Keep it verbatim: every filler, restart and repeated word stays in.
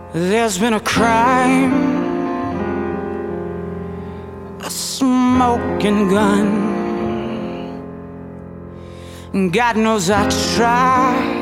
There's been a crime, a smoking gun. God knows I tried